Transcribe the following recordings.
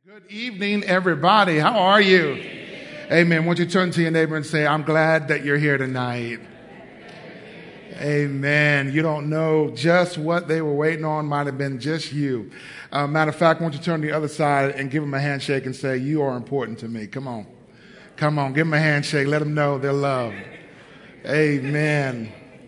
Good evening, everybody. How are you? Amen. Won't you turn to your neighbor and say, I'm glad that you're here tonight. Amen. You don't know just what they were waiting on. Might have been just you. Matter of fact, won't you turn to the other side and give them a handshake and say, you are important to me. Come on. Come on. Give them a handshake. Let them know they're loved. Amen.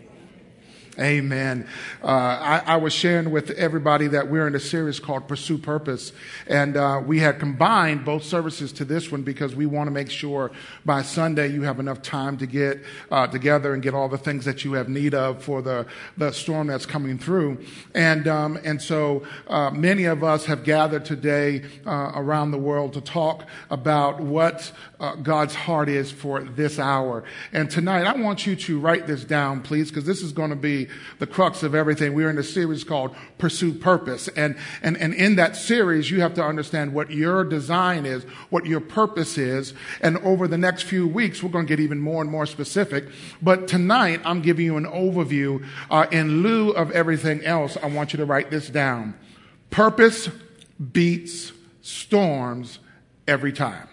Amen. I was sharing with everybody that we're in a series called Pursue Purpose. And we had combined both services to this one because we want to make sure by Sunday you have enough time to get together and get all the things that you have need of for the storm that's coming through. And so many of us have gathered today around the world to talk about what God's heart is for this hour. And tonight, I want you to write this down, please, because this is going to be the crux of everything. We're in a series called Pursue Purpose. And in that series, you have to understand what your design is, what your purpose is. And over the next few weeks, we're going to get even more and more specific. But tonight, I'm giving you an overview. In lieu of everything else, I want you to write this down. Purpose beats storms every time.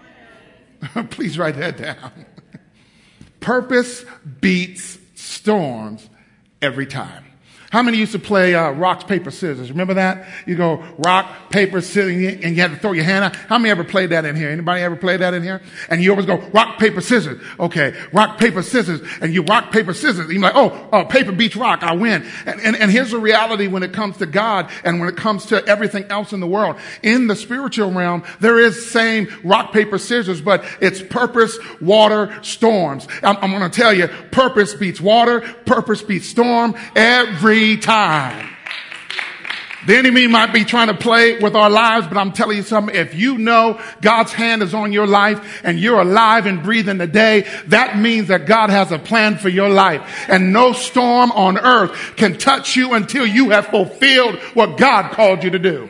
Please write that down. Purpose beats storms every time. How many used to play rock, paper, scissors? Remember that? You go rock, paper, scissors, and you had to throw your hand out. How many ever played that in here? Anybody ever played that in here? And you always go rock, paper, scissors. Okay, rock, paper, scissors. And you rock, paper, scissors. And you're like, oh, paper beats rock. I win. And here's the reality when it comes to God and when it comes to everything else in the world. In the spiritual realm, there is same rock, paper, scissors, but it's purpose, water, storms. I'm going to tell you, purpose beats water, purpose beats storm every time. The enemy might be trying to play with our lives, but I'm telling you something. If you know God's hand is on your life and you're alive and breathing today, that means that God has a plan for your life. And no storm on earth can touch you until you have fulfilled what God called you to do.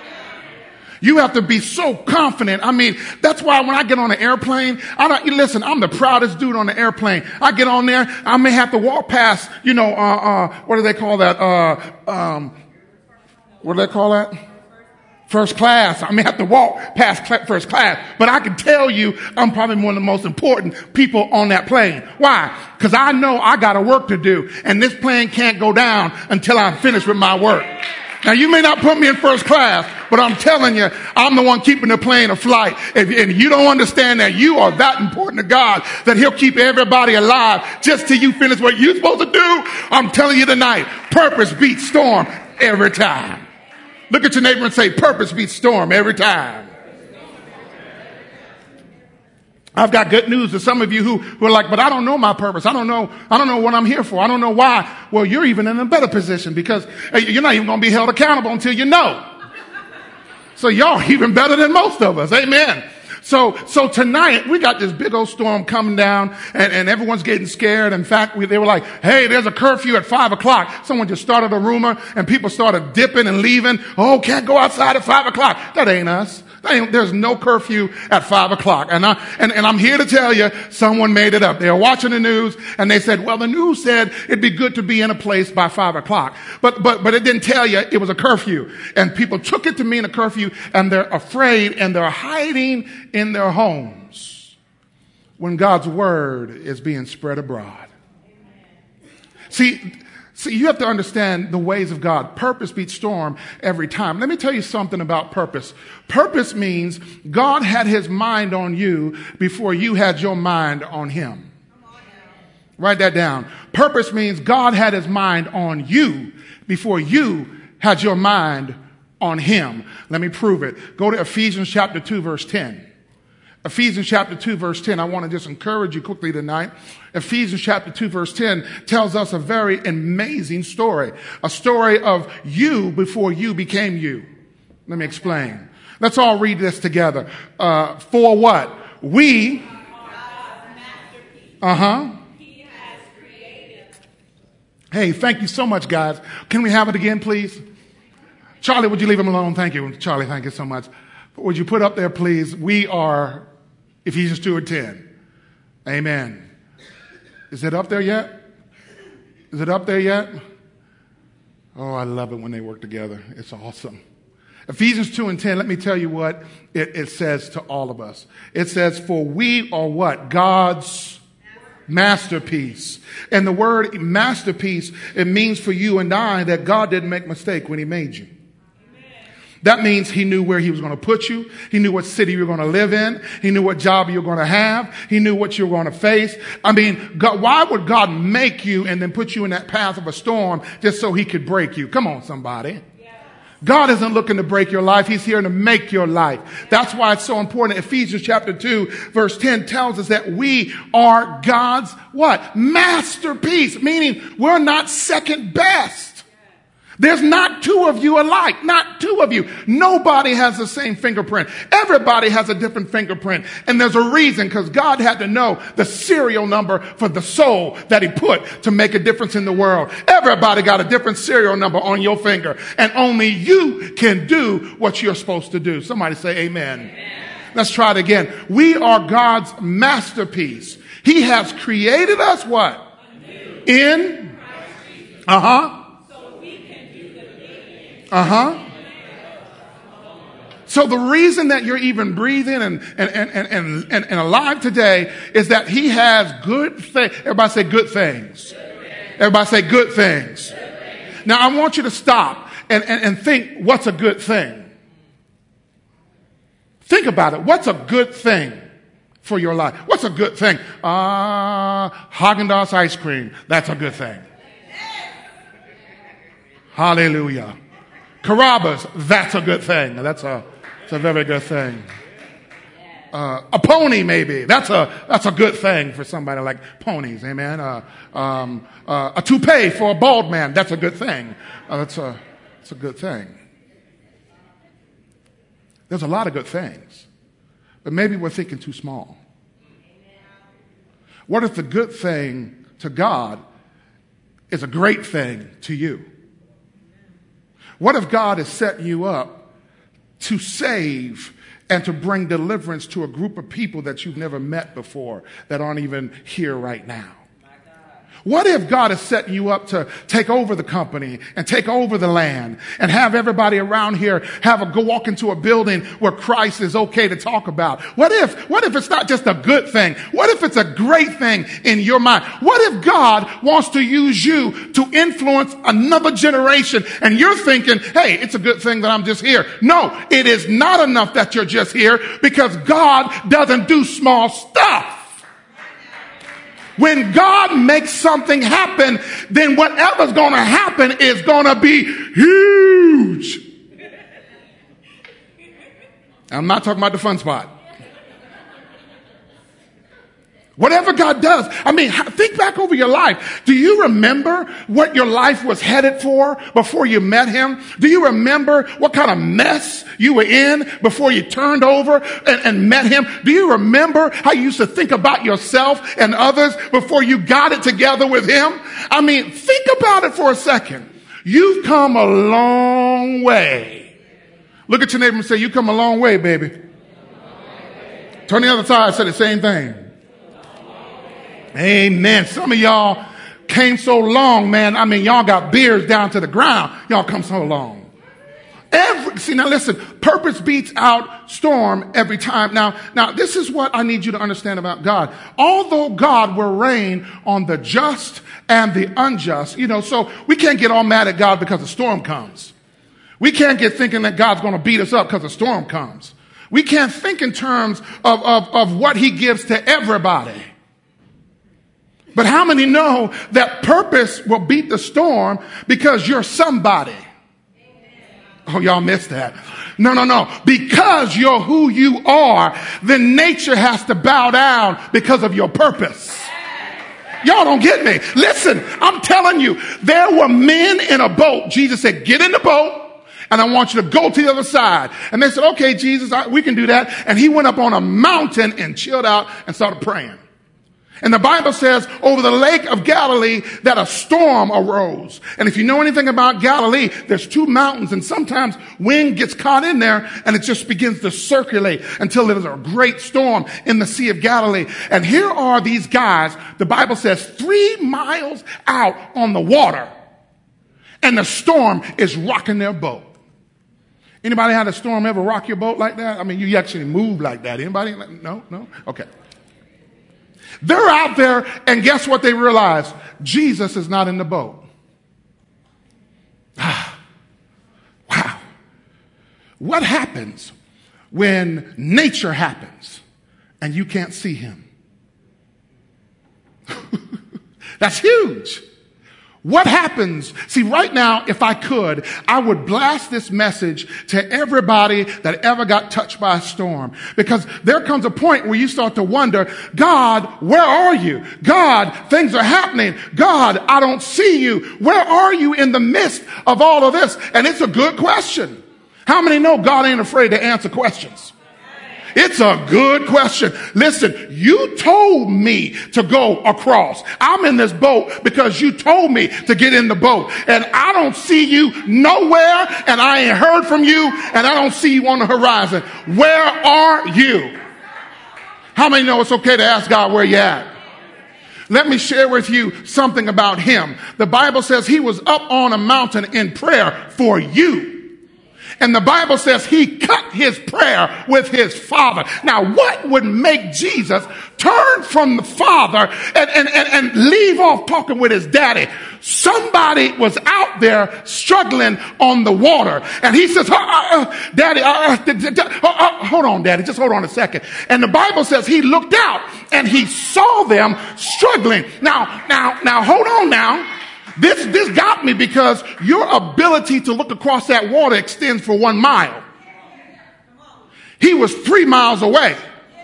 You have to be so confident. I mean, that's why when I get on an airplane, listen, I'm the proudest dude on the airplane. I get on there, I may have to walk past, what do they call that? What do they call that? First class. I may have to walk past first class, but I can tell you I'm probably one of the most important people on that plane. Why? Because I know I got a work to do, and this plane can't go down until I'm finished with my work. Now, you may not put me in first class, but I'm telling you, I'm the one keeping the plane afloat. And you don't understand that you are that important to God that he'll keep everybody alive just till you finish what you're supposed to do. I'm telling you tonight, purpose beats storm every time. Look at your neighbor and say, purpose beats storm every time. I've got good news to some of you who are like, but I don't know my purpose. I don't know what I'm here for. I don't know why. Well, you're even in a better position because you're not even going to be held accountable until you know. So y'all even better than most of us. Amen. So tonight we got this big old storm coming down and everyone's getting scared. In fact, they were like, hey, there's a curfew at 5:00. Someone just started a rumor and people started dipping and leaving. Oh, can't go outside at 5:00. That ain't us. There's no curfew at 5:00. And I'm here to tell you, someone made it up. They were watching the news and they said, well, the news said it'd be good to be in a place by 5:00. But it didn't tell you it was a curfew. And people took it to mean a curfew and they're afraid and they're hiding in their homes when God's word is being spread abroad. See, you have to understand the ways of God. Purpose beats storm every time. Let me tell you something about purpose. Purpose means God had his mind on you before you had your mind on him. Write that down. Purpose means God had his mind on you before you had your mind on him. Let me prove it. Go to Ephesians chapter 2, verse 10. Ephesians chapter 2, verse 10. I want to just encourage you quickly tonight. Ephesians chapter 2, verse 10 tells us a very amazing story. A story of you before you became you. Let me explain. Let's all read this together. For what? We. He has created. Hey, thank you so much, guys. Can we have it again, please? Charlie, would you leave him alone? Thank you. Charlie, thank you so much. Would you put up there, please? We are Ephesians 2 and 10. Amen. Is it up there yet? Is it up there yet? Oh, I love it when they work together. It's awesome. Ephesians 2:10, let me tell you what it says to all of us. It says, for we are what? God's masterpiece. And the word masterpiece, it means for you and I that God didn't make a mistake when he made you. That means he knew where he was going to put you. He knew what city you were going to live in. He knew what job you were going to have. He knew what you were going to face. I mean, God, why would God make you and then put you in that path of a storm just so he could break you? Come on, somebody. God isn't looking to break your life. He's here to make your life. That's why it's so important. Ephesians chapter 2, verse 10 tells us that we are God's what? Masterpiece, meaning we're not second best. There's not two of you alike, not two of you. Nobody has the same fingerprint. Everybody has a different fingerprint. And there's a reason, because God had to know the serial number for the soul that he put to make a difference in the world. Everybody got a different serial number on your finger. And only you can do what you're supposed to do. Somebody say amen. Amen. Let's try it again. We are God's masterpiece. He has created us what? In? So the reason that you're even breathing and alive today is that he has good things. Everybody say good things. Everybody say good things. Now I want you to stop and think, what's a good thing? Think about it. What's a good thing for your life? What's a good thing? Haagen-Dazs ice cream. That's a good thing. Hallelujah. Carrabba's, that's a good thing. That's a very good thing. A pony, maybe. That's a good thing for somebody like ponies. Amen. A toupee for a bald man. That's a good thing. That's a good thing. There's a lot of good things, but maybe we're thinking too small. What if the good thing to God is a great thing to you? What if God has set you up to save and to bring deliverance to a group of people that you've never met before that aren't even here right now? What if God has set you up to take over the company and take over the land and have everybody around here go walk into a building where Christ is okay to talk about? What if it's not just a good thing? What if it's a great thing in your mind? What if God wants to use you to influence another generation and you're thinking, hey, it's a good thing that I'm just here? No, it is not enough that you're just here, because God doesn't do small stuff. When God makes something happen, then whatever's going to happen is going to be huge. I'm not talking about the fun spot. Whatever God does, I mean, think back over your life. Do you remember what your life was headed for before you met him? Do you remember what kind of mess you were in before you turned over and met him? Do you remember how you used to think about yourself and others before you got it together with him? I mean, think about it for a second. You've come a long way. Look at your neighbor and say, you come a long way, baby. Turn the other side, say the same thing. Amen. Some of y'all came so long, man. I mean, y'all got beards down to the ground. Y'all come so long. Now listen, purpose beats out storm every time. Now this is what I need you to understand about God. Although God will reign on the just and the unjust, so we can't get all mad at God because a storm comes. We can't get thinking that God's going to beat us up because a storm comes. We can't think in terms of what he gives to everybody. But how many know that purpose will beat the storm because you're somebody? Oh, y'all missed that. No. Because you're who you are, then nature has to bow down because of your purpose. Y'all don't get me. Listen, I'm telling you, there were men in a boat. Jesus said, get in the boat, and I want you to go to the other side. And they said, okay, Jesus, we can do that. And he went up on a mountain and chilled out and started praying. And the Bible says over the lake of Galilee that a storm arose. And if you know anything about Galilee, there's two mountains, and sometimes wind gets caught in there and it just begins to circulate until there's a great storm in the Sea of Galilee. And here are these guys, the Bible says 3 miles out on the water, and the storm is rocking their boat. Anybody had a storm ever rock your boat like that? I mean, you actually move like that. Anybody? No? Okay. They're out there, and guess what they realize? Jesus is not in the boat. Wow. What happens when nature happens and you can't see him? That's huge. What happens? See, right now, if I could, I would blast this message to everybody that ever got touched by a storm. Because there comes a point where you start to wonder, God, where are you? God, things are happening. God, I don't see you. Where are you in the midst of all of this? And it's a good question. How many know God ain't afraid to answer questions? It's a good question. Listen, you told me to go across. I'm in this boat because you told me to get in the boat. And I don't see you nowhere, and I ain't heard from you, and I don't see you on the horizon. Where are you? How many know it's okay to ask God where you're at? Let me share with you something about him. The Bible says he was up on a mountain in prayer for you. And the Bible says he cut his prayer with his Father. Now, what would make Jesus turn from the Father and leave off talking with his daddy? Somebody was out there struggling on the water. And he says, Daddy, hold on, Daddy, just hold on a second. And the Bible says he looked out and he saw them struggling. Now, hold on now. This got me because your ability to look across that water extends for 1 mile. He was 3 miles away.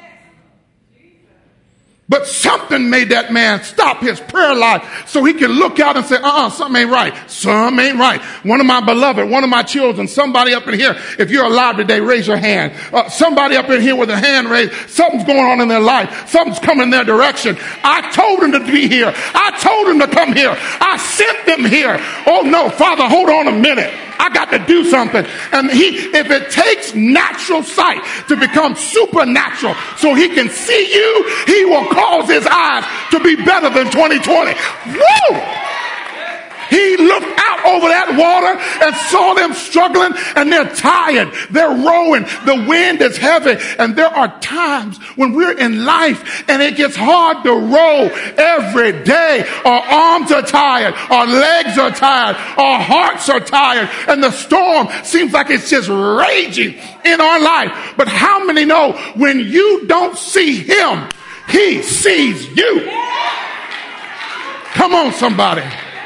But something made that man stop his prayer life so he can look out and say, something ain't right. Something ain't right. One of my beloved, one of my children, somebody up in here, if you're alive today, raise your hand. Somebody up in here with a hand raised, something's going on in their life. Something's coming in their direction. I told them to be here. I told them to come here. I sent them here. Oh no, Father, hold on a minute. I got to do something. And if it takes natural sight to become supernatural so he can see you, he will cause his eyes to be better than 2020. Woo! He looked out over that water and saw them struggling, and they're tired. They're rowing. The wind is heavy. And there are times when we're in life and it gets hard to row every day. Our arms are tired. Our legs are tired. Our hearts are tired. And the storm seems like it's just raging in our life. But how many know when you don't see him, he sees you? Come on, somebody.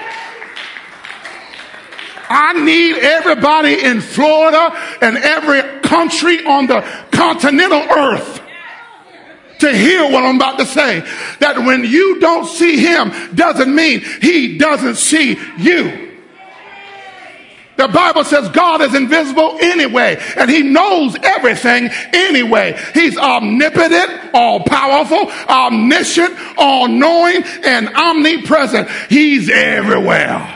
I need everybody in Florida and every country on the continental earth to hear what I'm about to say. That when you don't see him doesn't mean he doesn't see you. The Bible says God is invisible anyway, and he knows everything anyway. He's omnipotent, all-powerful, omniscient, all-knowing, and omnipresent. He's everywhere.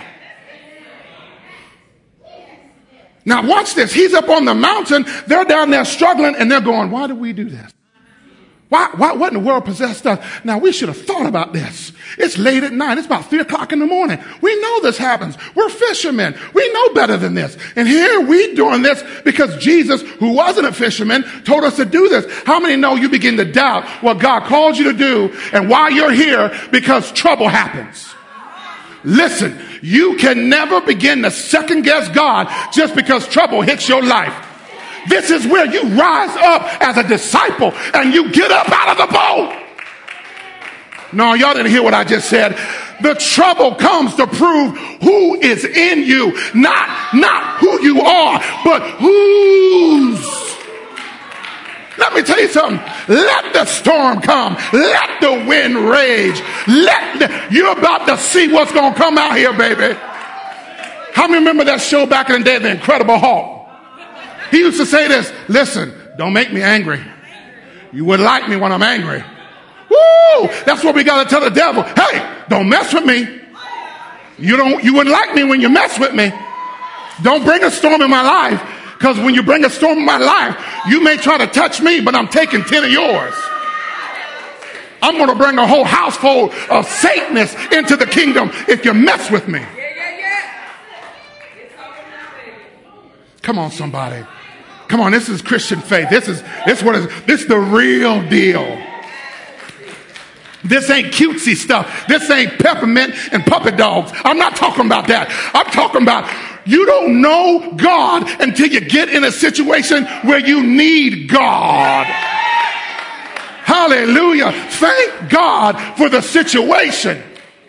Now watch this. He's up on the mountain. They're down there struggling, and they're going, why did we do this? Why, what in the world possessed us? Now, we should have thought about this. It's late at night. It's about 3 o'clock in the morning. We know this happens. We're fishermen. We know better than this. And here we doing this because Jesus, who wasn't a fisherman, told us to do this. How many know you begin to doubt what God called you to do and why you're here? Because trouble happens. Listen, you can never begin to second guess God just because trouble hits your life. This is where you rise up as a disciple and you get up out of the boat. No, y'all didn't hear what I just said. The trouble comes to prove who is in you, not who you are, but whose. Let me tell you something. Let the storm come. Let the wind rage. You're about to see what's going to come out here, baby. How many remember that show back in the day, The Incredible Hulk? He used to say this, listen, don't make me angry. You wouldn't like me when I'm angry. Woo! That's what we got to tell the devil. Hey, don't mess with me. You wouldn't like me when you mess with me. Don't bring a storm in my life, because when you bring a storm in my life, you may try to touch me, but I'm taking 10 of yours. I'm going to bring a whole household of Satanists into the kingdom if you mess with me. Come on, somebody. Come on, this is Christian faith. This is the real deal. This ain't cutesy stuff. This ain't peppermint and puppet dogs. I'm not talking about that. I'm talking about you don't know God until you get in a situation where you need God. Hallelujah. Thank God for the situation.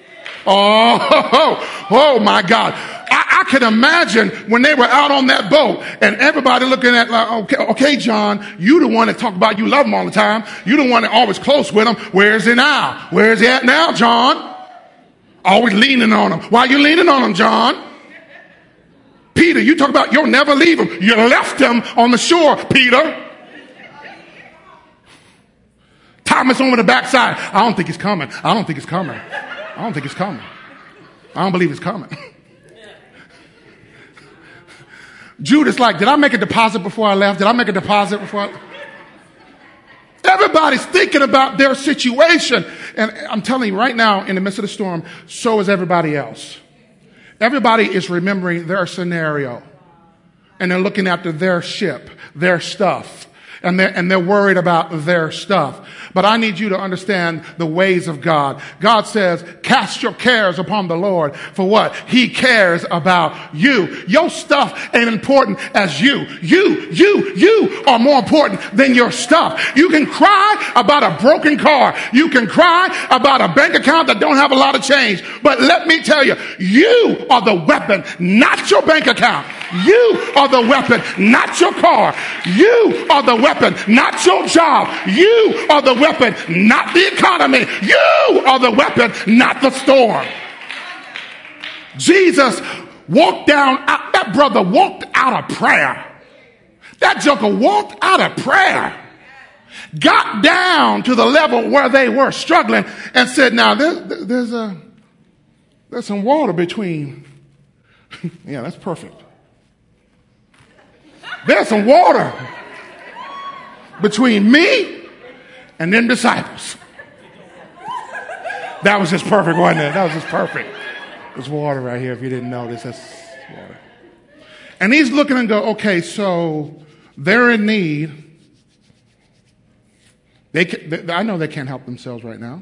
Oh my God. I can imagine when they were out on that boat and everybody looking at like, okay, John, you the one that talk about you love him all the time. You the one that always close with him. Where is he now? Where is he at now, John? Always leaning on him. Why are you leaning on him, John? Peter, you talk about you'll never leave him. You left him on the shore, Peter. Thomas over the backside. I don't think he's coming. I don't think he's coming. I don't think he's coming. I don't believe he's coming. Judas like, did I make a deposit before I left? Did I make a deposit before I... Everybody's thinking about their situation. And I'm telling you right now, in the midst of the storm, so is everybody else. Everybody is remembering their scenario. And they're looking after their ship, their stuff. And they're worried about their stuff. But I need you to understand the ways of God. God says, cast your cares upon the Lord. For what? He cares about you. Your stuff ain't important as you. You are more important than your stuff. You can cry about a broken car. You can cry about a bank account that don't have a lot of change. But let me tell you, you are the weapon, not your bank account. You are the weapon, not your car. You are the weapon, not your job. You are the weapon, not the economy. You are the weapon, not the storm. Jesus walked down, that brother walked out of prayer. That joker walked out of prayer. Got down to the level where they were struggling and said, now there's some water between. Yeah, that's perfect. There's some water between me and them disciples. That was just perfect, wasn't it? That was just perfect. There's water right here. If you didn't notice, that's water. And he's looking and go, okay, so they're in need. I know they can't help themselves right now,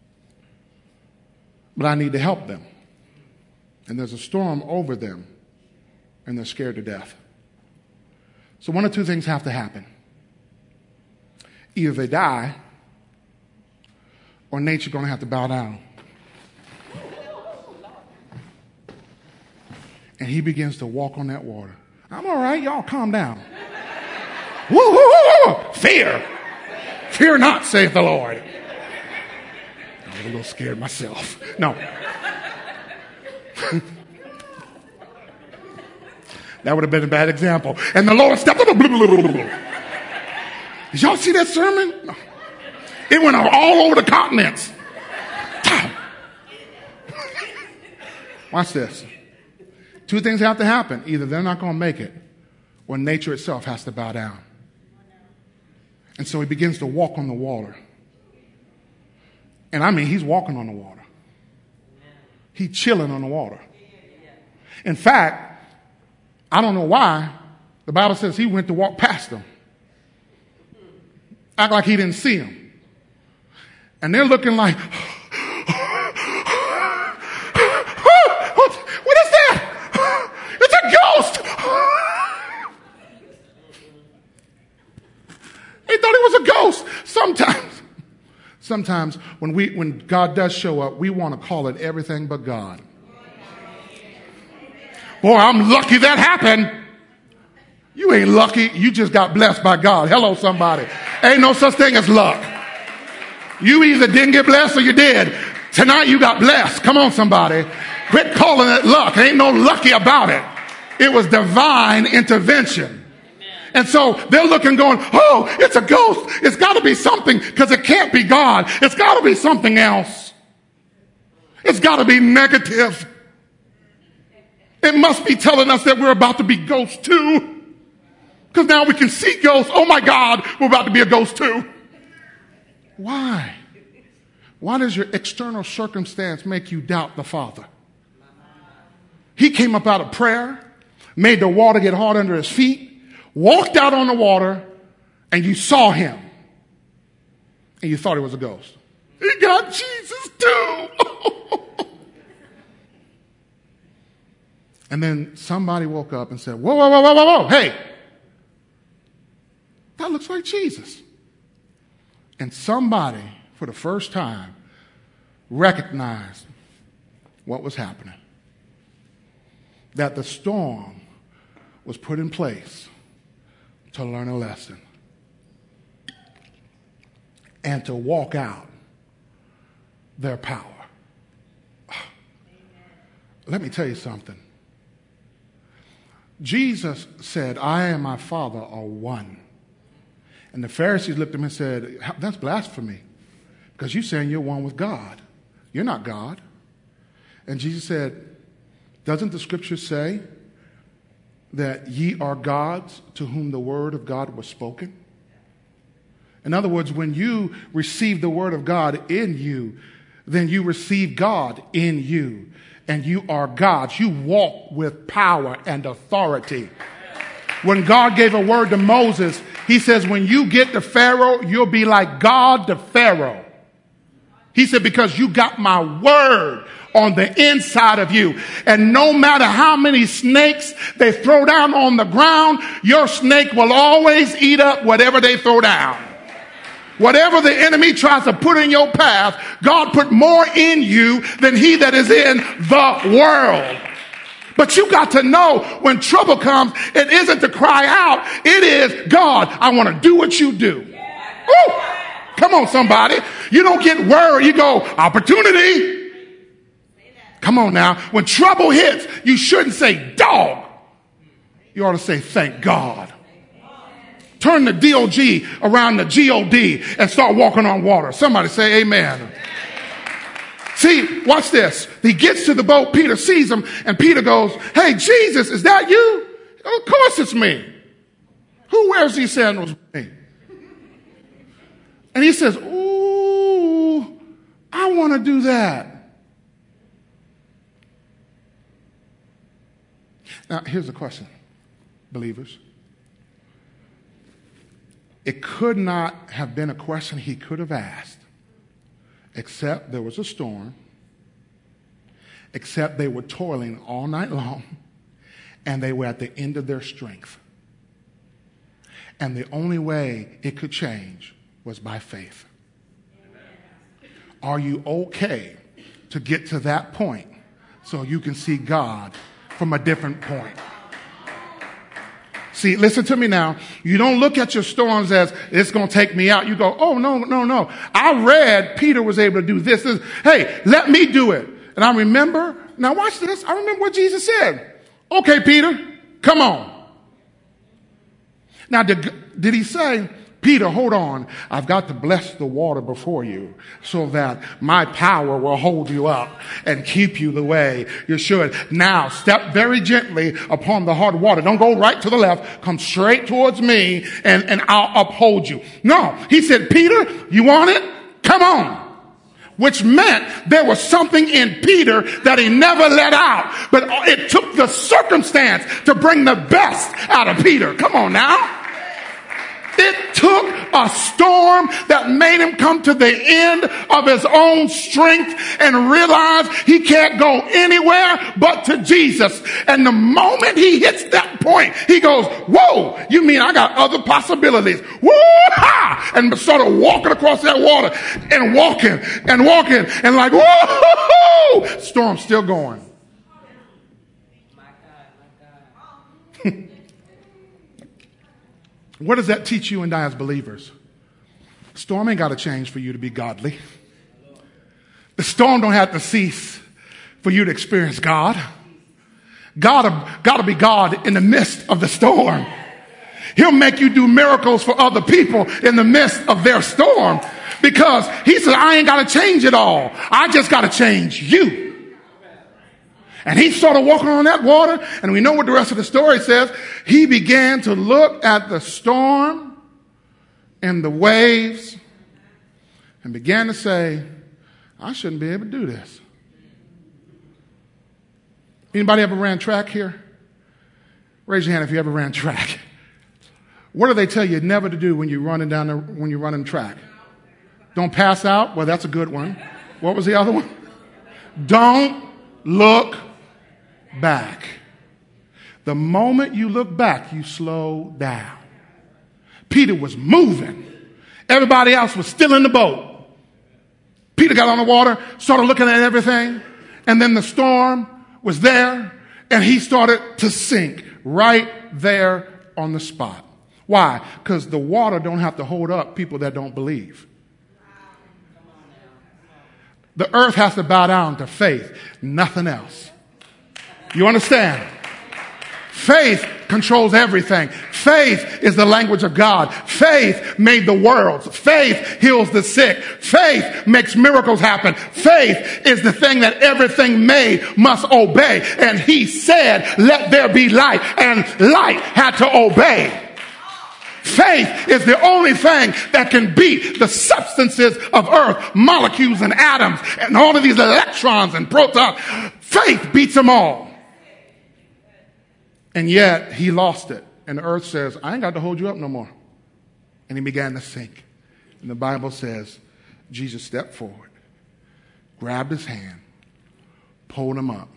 but I need to help them. And there's a storm over them, and they're scared to death. So one of two things have to happen. Either they die, or nature's going to have to bow down. And he begins to walk on that water. I'm all right. Y'all calm down. Woo, woo, woo, woo. Fear. Fear not, saith the Lord. I was a little scared myself. No. That would have been a bad example. And the Lord stepped up. Did y'all see that sermon? No. It went all over the continents. Watch this. Two things have to happen. Either they're not going to make it, or nature itself has to bow down. And so he begins to walk on the water. And I mean, he's walking on the water. He's chilling on the water. In fact, I don't know why, the Bible says he went to walk past them. Act like he didn't see him. And they're looking like, what is that? It's a ghost. They thought it was a ghost. Sometimes when God does show up, we want to call it everything but God. Boy, I'm lucky that happened. You ain't lucky. You just got blessed by God. Hello, somebody. Ain't no such thing as luck. You either didn't get blessed or you did. Tonight you got blessed. Come on, somebody. Quit calling it luck. Ain't no lucky about it. It was divine intervention. And so they're looking going, oh, it's a ghost. It's got to be something because it can't be God. It's got to be something else. It's got to be negative. It must be telling us that we're about to be ghosts too. Because now we can see ghosts. Oh my God, we're about to be a ghost too. Why? Why does your external circumstance make you doubt the Father? He came up out of prayer, made the water get hard under his feet, walked out on the water, and you saw him, and you thought it was a ghost. He got Jesus too. And then somebody woke up and said, whoa, whoa, whoa, whoa, whoa, whoa, hey, that looks like Jesus. And somebody, for the first time, recognized what was happening. That the storm was put in place to learn a lesson and to walk out their power. Let me tell you something. Jesus said, I and my Father are one. And the Pharisees looked at him and said, that's blasphemy, because you're saying you're one with God. You're not God. And Jesus said, doesn't the scripture say that ye are gods to whom the word of God was spoken? In other words, when you receive the word of God in you, then you receive God in you. And you are gods. You walk with power and authority. When God gave a word to Moses, he says, when you get to Pharaoh, you'll be like God to Pharaoh. He said, because you got my word on the inside of you. And no matter how many snakes they throw down on the ground, your snake will always eat up whatever they throw down. Whatever the enemy tries to put in your path, God put more in you than he that is in the world. But you got to know when trouble comes, it isn't to cry out. It is, God, I want to do what you do. Woo! Come on, somebody. You don't get worried. You go, opportunity. Come on now. When trouble hits, you shouldn't say, dog. You ought to say, thank God. Turn the DOG around the GOD and start walking on water. Somebody say amen. See, watch this. He gets to the boat. Peter sees him, and Peter goes, hey, Jesus, is that you? Of course it's me. Who wears these sandals with me? And he says, ooh, I want to do that. Now, here's the question, believers. It could not have been a question he could have asked, except there was a storm, except they were toiling all night long, and they were at the end of their strength. And the only way it could change was by faith. Are you okay to get to that point so you can see God from a different point? See, listen to me now. You don't look at your storms as it's going to take me out. You go, oh, no, no, no. I read Peter was able to do this. Hey, let me do it. And I remember, now watch this. I remember what Jesus said. Okay, Peter, come on. Now, did he say, Peter, hold on. I've got to bless the water before you so that my power will hold you up and keep you the way you should. Now, step very gently upon the hard water. Don't go right to the left. Come straight towards me and I'll uphold you. No, he said, Peter, you want it? Come on. Which meant there was something in Peter that he never let out. But it took the circumstance to bring the best out of Peter. Come on now. It took a storm that made him come to the end of his own strength and realize he can't go anywhere but to Jesus. And the moment he hits that point, he goes, whoa, you mean I got other possibilities? Woo-ha! And started walking across that water and walking and like, whoa, storm's still going. My God. What does that teach you and I as believers? Storm ain't got to change for you to be godly. The storm don't have to cease for you to experience God. God got to be God in the midst of the storm. He'll make you do miracles for other people in the midst of their storm because he said, I ain't got to change it all. I just got to change you. And he started walking on that water, and we know what the rest of the story says. He began to look at the storm and the waves and began to say, I shouldn't be able to do this. Anybody ever ran track here? Raise your hand if you ever ran track. What do they tell you never to do when you're running track? Don't pass out? Well, that's a good one. What was the other one? Don't look back. The moment you look back, you slow down. Peter was moving. Everybody else was still in the boat. Peter got on the water, started looking at everything, and then the storm was there, and he started to sink right there on the spot. Why? Because the water don't have to hold up people that don't believe. The earth has to bow down to faith, nothing else. You understand? Faith controls everything. Faith is the language of God. Faith made the worlds. Faith heals the sick. Faith makes miracles happen. Faith is the thing that everything made must obey. And he said, let there be light. And light had to obey. Faith is the only thing that can beat the substances of earth, molecules and atoms, and all of these electrons and protons. Faith beats them all. And yet he lost it. And the earth says, I ain't got to hold you up no more. And he began to sink. And the Bible says, Jesus stepped forward, grabbed his hand, pulled him up.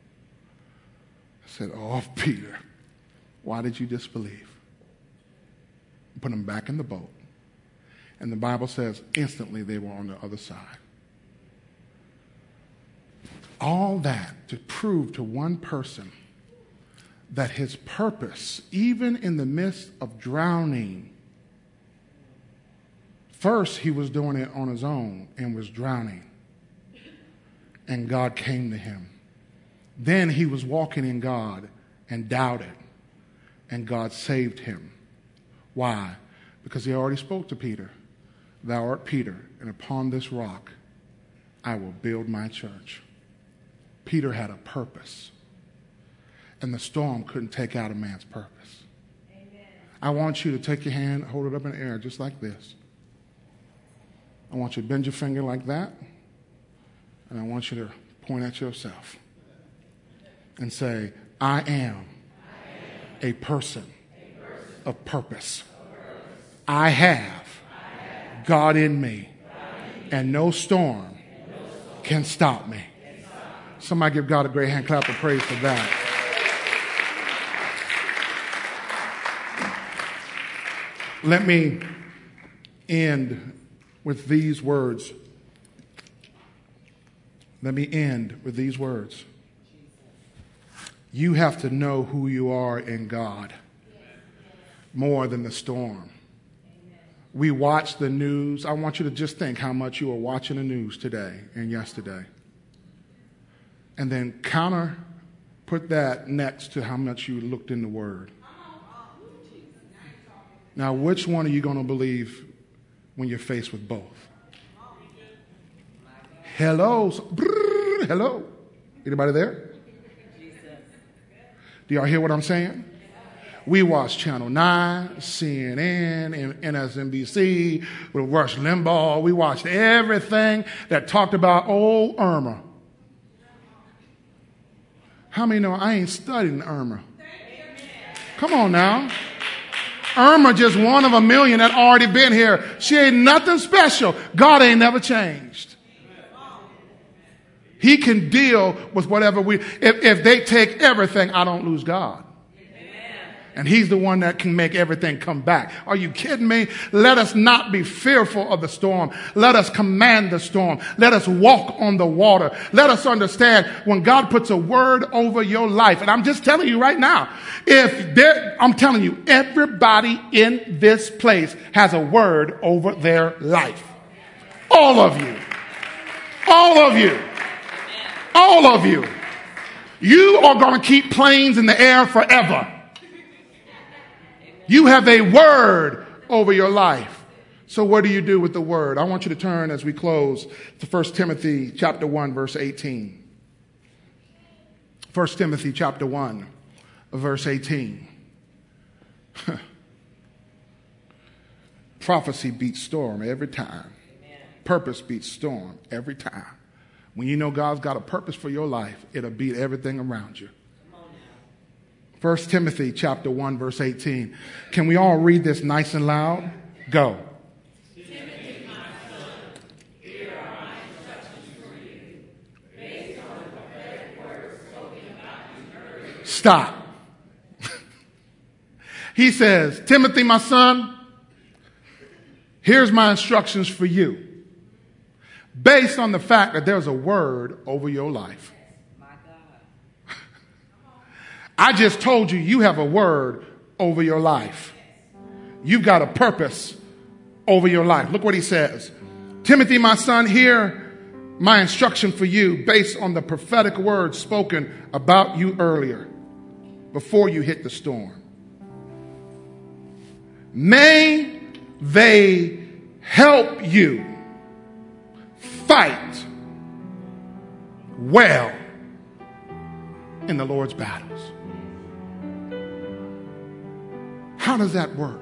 Said, oh, Peter, why did you disbelieve? Put him back in the boat. And the Bible says instantly they were on the other side. All that to prove to one person that his purpose, even in the midst of drowning, first he was doing it on his own and was drowning. And God came to him. Then he was walking in God and doubted. And God saved him. Why? Because he already spoke to Peter. Thou art Peter, and upon this rock I will build my church. Peter had a purpose. And the storm couldn't take out a man's purpose. Amen. I want you to take your hand, hold it up in the air just like this. I want you to bend your finger like that. And I want you to point at yourself and say, I am a person of purpose. I have God in me, and no storm can stop me. Somebody give God a great hand clap of praise for that. Let me end with these words. Let me end with these words. You have to know who you are in God more than the storm. We watch the news. I want you to just think how much you are watching the news today and yesterday. And then put that next to how much you looked in the Word. Now, which one are you going to believe when you're faced with both? Hello? Hello? Anybody there? Do y'all hear what I'm saying? We watched Channel 9, CNN, and MSNBC, with Rush Limbaugh. We watched everything that talked about old Irma. How many know I ain't studying Irma? Come on now. Irma just one of a million that already been here. She ain't nothing special. God ain't never changed. He can deal with whatever if they take everything, I don't lose God. And he's the one that can make everything come back. Are you kidding me? Let us not be fearful of the storm. Let us command the storm. Let us walk on the water. Let us understand when God puts a word over your life. And I'm just telling you right now, I'm telling you, everybody in this place has a word over their life. All of you. All of you. All of you. You are going to keep planes in the air forever. You have a word over your life. So what do you do with the word? I want you to turn as we close to 1 Timothy chapter 1, verse 18. 1 Timothy chapter 1, verse 18. Prophecy beats storm every time. Purpose beats storm every time. When you know God's got a purpose for your life, it'll beat everything around you. 1 Timothy chapter 1, verse 18. Can we all read this nice and loud? Go. Timothy, my son, here are my instructions for you, based on the prophetic words spoken about you earlier. Stop. He says, Timothy, my son, here's my instructions for you, based on the fact that there's a word over your life. I just told you you have a word over your life. You've got a purpose over your life. Look what he says. Timothy, my son, hear my instruction for you based on the prophetic words spoken about you earlier, before you hit the storm. May they help you fight well in the Lord's battles. How does that work?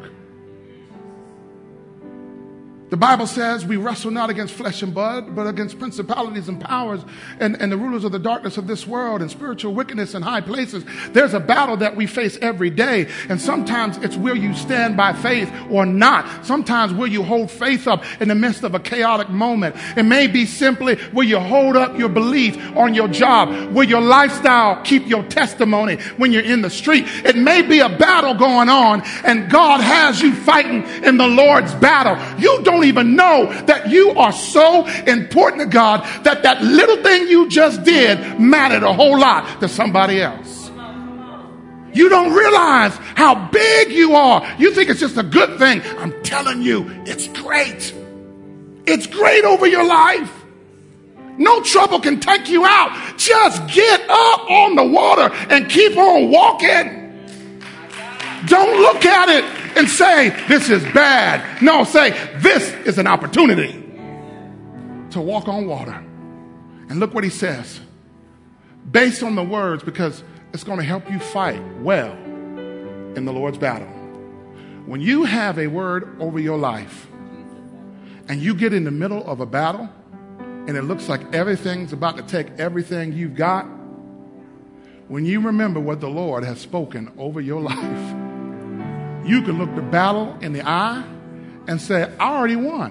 The Bible says we wrestle not against flesh and blood, but against principalities and powers and the rulers of the darkness of this world and spiritual wickedness in high places. There's a battle that we face every day. And sometimes it's will you stand by faith or not. Sometimes will you hold faith up in the midst of a chaotic moment. It may be simply will you hold up your belief on your job? Will your lifestyle keep your testimony when you're in the street? It may be a battle going on and God has you fighting in the Lord's battle. You don't even know that you are so important to God that that little thing you just did mattered a whole lot to somebody else. You don't realize how big you are. You think it's just a good thing. I'm telling you, it's great. It's great over your life. No trouble can take you out. Just get up on the water and keep on walking. Don't look at it and say, this is bad. No, say, this is an opportunity to walk on water. And look what he says. Based on the words, because it's going to help you fight well in the Lord's battle. When you have a word over your life and you get in the middle of a battle and it looks like everything's about to take everything you've got, when you remember what the Lord has spoken over your life, you can look the battle in the eye and say, I already won.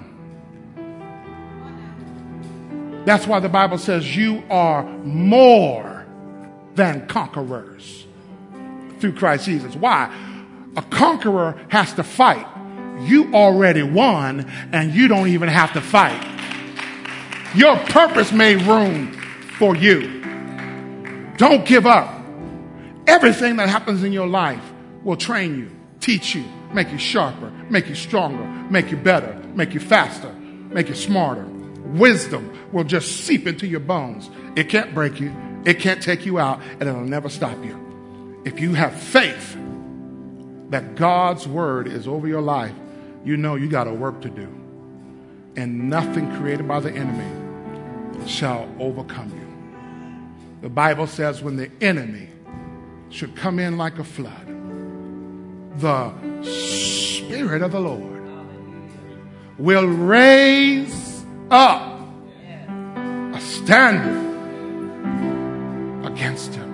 That's why the Bible says you are more than conquerors through Christ Jesus. Why? A conqueror has to fight. You already won and you don't even have to fight. Your purpose made room for you. Don't give up. Everything that happens in your life will train you, teach you, make you sharper, make you stronger, make you better, make you faster, make you smarter. Wisdom will just seep into your bones. It can't break you. It can't take you out, and it'll never stop you. If you have faith that God's word is over your life, you know you got a work to do. And nothing created by the enemy shall overcome you. The Bible says when the enemy should come in like a flood, the Spirit of the Lord will raise up a standard against him.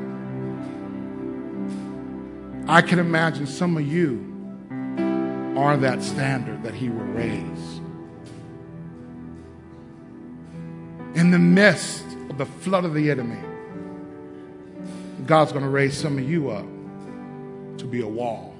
I can imagine some of you are that standard that he will raise. In the midst of the flood of the enemy, God's going to raise some of you up to be a wall.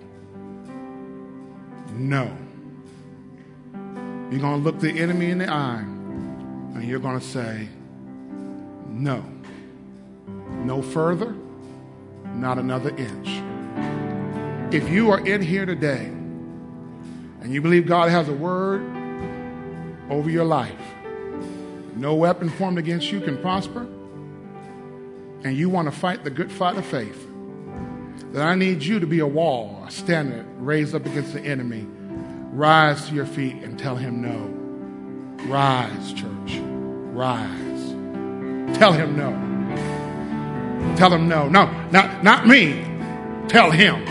No. You're going to look the enemy in the eye and you're going to say, no. No further, not another inch. If you are in here today and you believe God has a word over your life, no weapon formed against you can prosper, and you want to fight the good fight of faith, then I need you to be a wall, a standard raised up against the enemy. Rise to your feet and tell him no. Rise, church. Rise. Tell him no. Tell him no. No, not me. Tell him.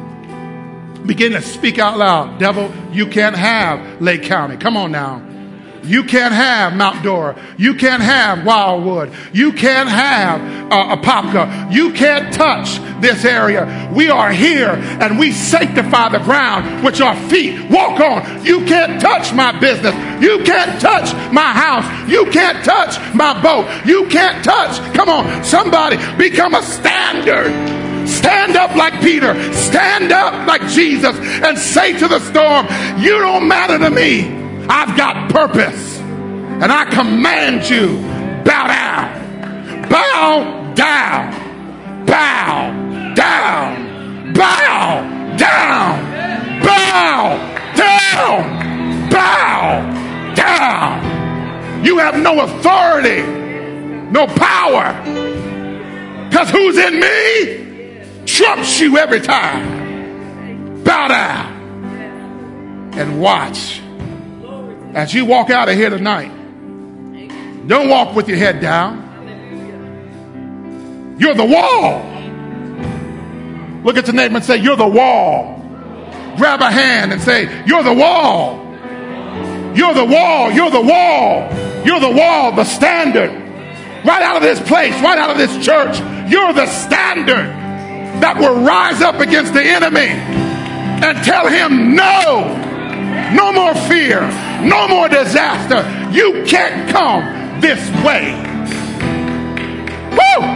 Begin to speak out loud. Devil, you can't have Lake County. Come on now. You can't have Mount Dora. You can't have Wildwood. You can't have Apopka. You can't touch this area. We are here and we sanctify the ground which our feet walk on. You can't touch my business. You can't touch my house. You can't touch my boat. You can't touch. Come on, somebody become a standard. Stand up like Peter. Stand up like Jesus and say to the storm, you don't matter to me. I've got purpose. And I command you, bow down. Bow down. Bow down. Bow down. Bow down. Bow down. You have no authority, no power. Because who's in me trumps you every time. Bow down and watch. As you walk out of here tonight, don't walk with your head down. You're the wall. Look at your neighbor and say, you're the wall. Grab a hand and say, you're the wall. You're the wall. You're the wall. You're the wall, the standard. Right out of this place, right out of this church, you're the standard that will rise up against the enemy and tell him no. No more fear. No more disaster. You can't come this way. Woo!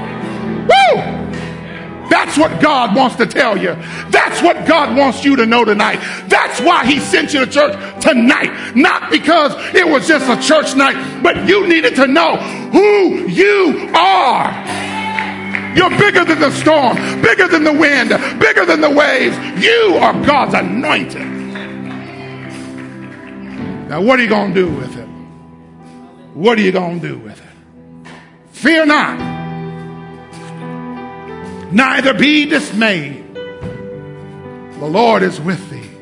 Woo! That's what God wants to tell you. That's what God wants you to know tonight. That's why he sent you to church tonight. Not because it was just a church night, but you needed to know who you are. You're bigger than the storm, bigger than the wind, bigger than the waves. You are God's anointed. Now, what are you going to do with it? What are you going to do with it? Fear not. Neither be dismayed. The Lord is with thee.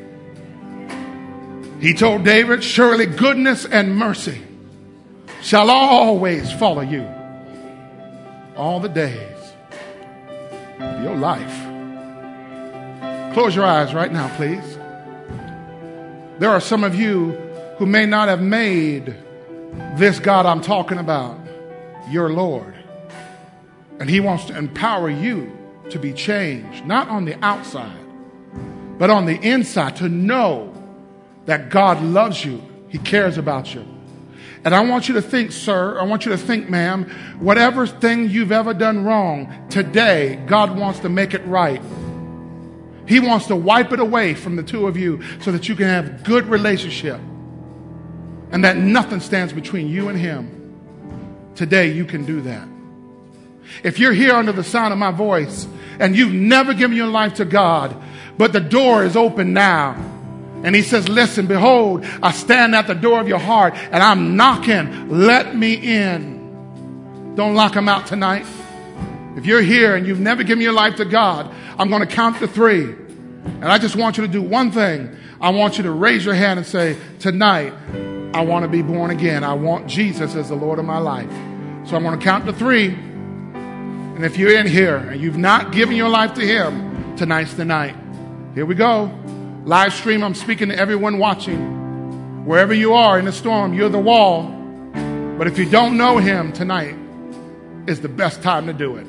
He told David, surely goodness and mercy shall always follow you all the days of your life. Close your eyes right now, please. There are some of you who may not have made this God I'm talking about your Lord. And he wants to empower you to be changed, not on the outside, but on the inside, to know that God loves you. He cares about you. And I want you to think, sir, I want you to think, ma'am, whatever thing you've ever done wrong, today, God wants to make it right. He wants to wipe it away from the two of you so that you can have good relationship. And that nothing stands between you and him. Today, you can do that. If you're here under the sound of my voice and you've never given your life to God, but the door is open now, and he says, listen, behold, I stand at the door of your heart and I'm knocking. Let me in. Don't lock him out tonight. If you're here and you've never given your life to God, I'm going to count to 3. And I just want you to do one thing. I want you to raise your hand and say, tonight, I want to be born again. I want Jesus as the Lord of my life. So I'm going to count to 3. And if you're in here and you've not given your life to him, tonight's the night. Here we go. Live stream, I'm speaking to everyone watching. Wherever you are in the storm, you're the wall. But if you don't know him, tonight is the best time to do it.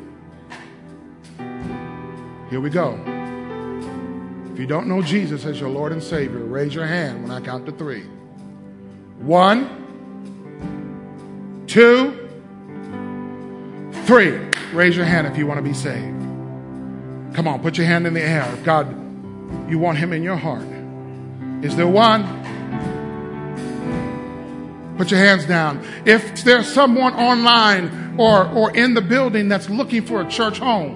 Here we go. If you don't know Jesus as your Lord and Savior, raise your hand when I count to 3. 1, 2, 3. Raise your hand if you want to be saved. Come on, put your hand in the air. God, you want him in your heart. Is there one? Put your hands down. If there's someone online or in the building that's looking for a church home,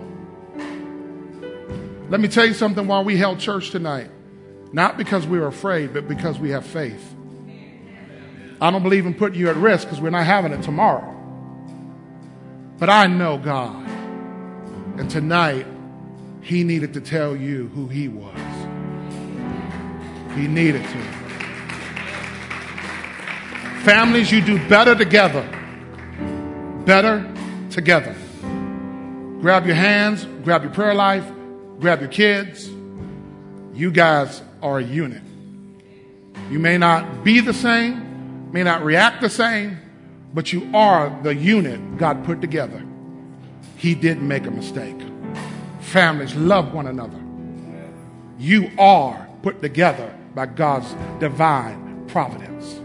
let me tell you something while we held church tonight. Not because we were afraid, but because we have faith. I don't believe in putting you at risk because we're not having it tomorrow. But I know God. And tonight, he needed to tell you who he was. He needed to. Families, you do better together. Better together. Grab your hands, grab your prayer life, grab your kids. You guys are a unit. You may not be the same, may not react the same, but you are the unit God put together. He didn't make a mistake. Families, love one another. You are put together by God's divine providence.